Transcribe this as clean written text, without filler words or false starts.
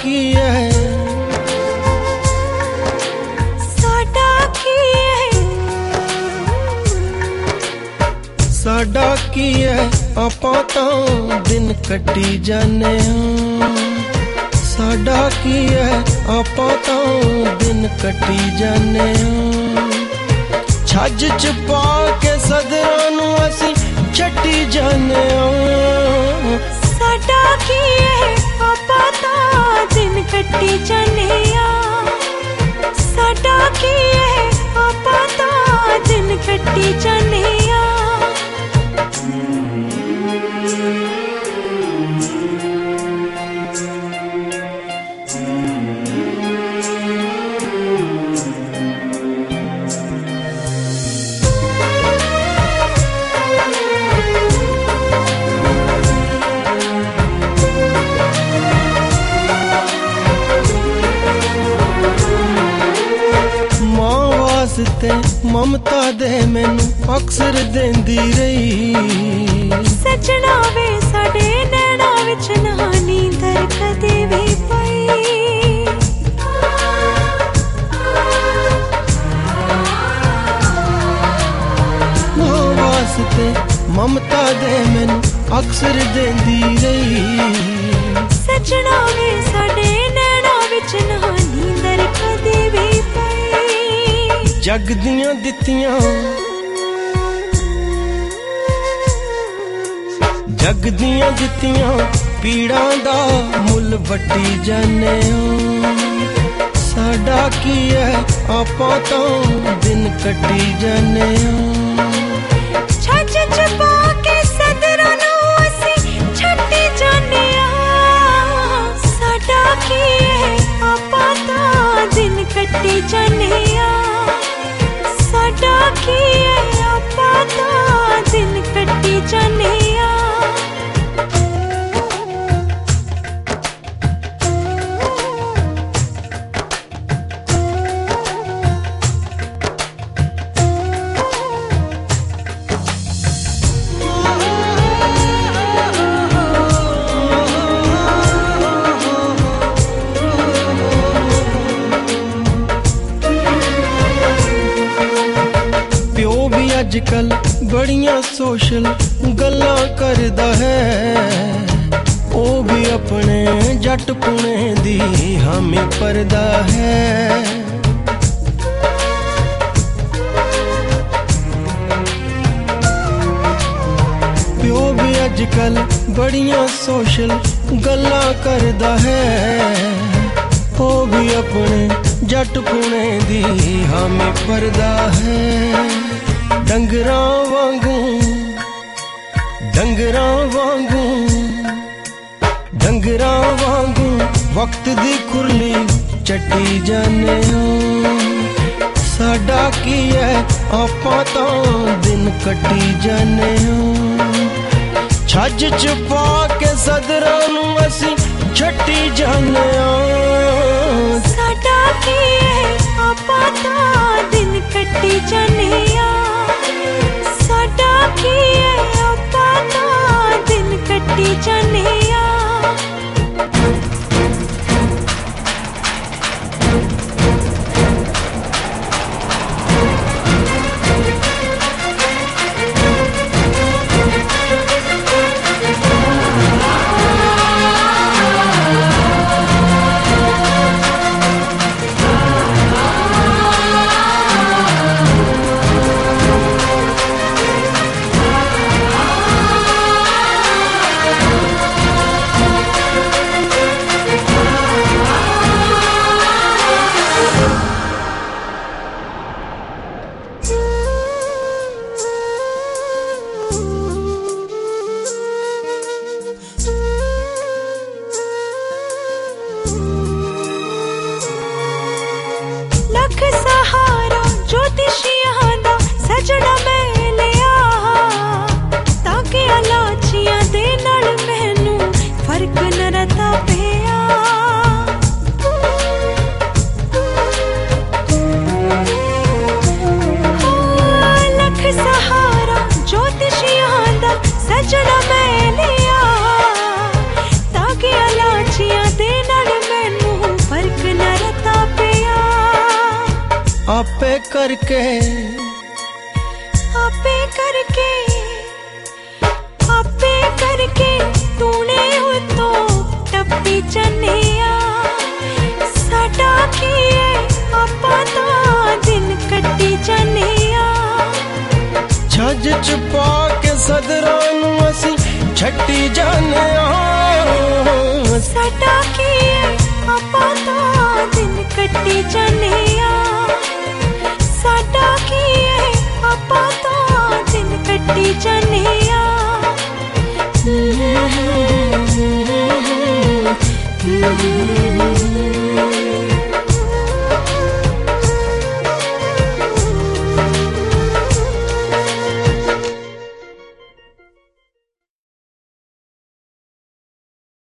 की है, साडा की है, साडा की है, आपां तां दिन कट्टी जाने हां। साडा की है, आपां तां दिन कट्टी जाने हां। छज च पा के सदरां नूं असीं छट्टी जाने हां। साडा की है, आपां तां दिन कट्टी जाने हां। साडा की है, आपां तां दिन कट्टी जाने हां। ममता दे मैनू अक्सर देंदी रही। सजना वे साडे नैना विच ना नींदर कदे भी पई। मां वास्ते ममता दे मैनू अक्सर देंदी रही। सजना वे साडे नैना विच ना नींदर कदे भी पई। जग दियां दित्तियां, जग दियां दित्तियां पीड़ां दा मुल वट्टी जाने हां। साडा की है, आपां तां दिन कट्टी जाने हां। छज च पा के सदरां नूं असीं छट्टी जाने हां। साडा की है, आपां तां दिन कट्टी जाने हां। साडा की है, आपां तां दिन कट्टी जाने हां। अजकल बड़ियां सोशल गल्लां करदा है। ओ भी अपने जट पुणे दी हामी परदा है। प्यो भी अजकल बड़ियां सोशल गल्लां करदा है। ओ भी अपने जट पुणे दी हामी परदा है। डंगरां वांगू, डंगरां वांगू, डंगरां वांगू वक्त दी खुरली चट्टी जाने हां। साडा की है, आपां तां दिन कट्टी जाने हां। छज च पा के सदरां नूं असीं छट्टी जाने हां। साडा की है, आपां तां दिन कट्टी जाने हां। साडा की है, आपां तां दिन कट्टी जाने हां। लख सहारा ज्योतिषियां दा सजना मैं लिया। ताके लाचियां दे नाल मैनू फर्क न रता पिया। लख सहारा ज्योतिषियां दा सजना मैं लिया। ताके लाचियां दे नाल मैनू आपे करके तूने हो तो टप्पी चनिया साडा की आपा ता दिन कट्टी चनिया छज छुपा के सदरां नूं असीं छट्टी जाने साडा की आपा ता दिन कट्टी चनिया साडा की आपा ता दिन कट्टी चनिया Mm-hmm.